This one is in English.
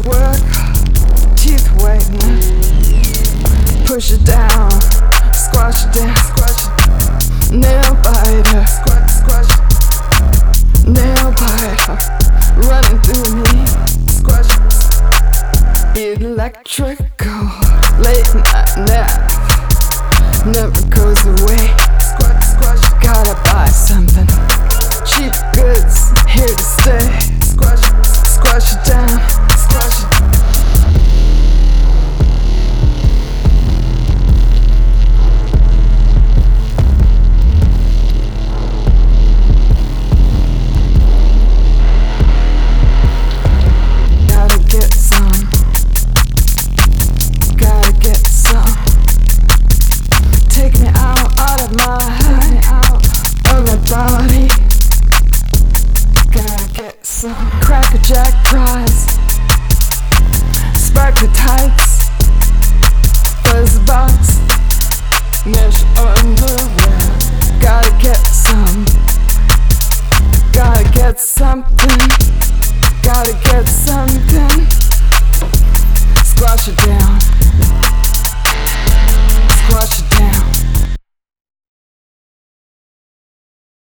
work, teeth whitening. Push it down, squash it down, squash it. Nail biter, squash, squash. Nail biter, running through me, squash. Electrical, late night nap, never goes away. Squash, squash. Gotta buy something. Cheap goods, here to stay. Squash, squash it down, squash it. Gotta get some. Gotta get some. Take me out of my of my body. Gotta get some Cracker Jack fries, sparkly tights, fuzz box, mesh underwear. Gotta get some. Gotta get something. Gotta get something. Squash it down.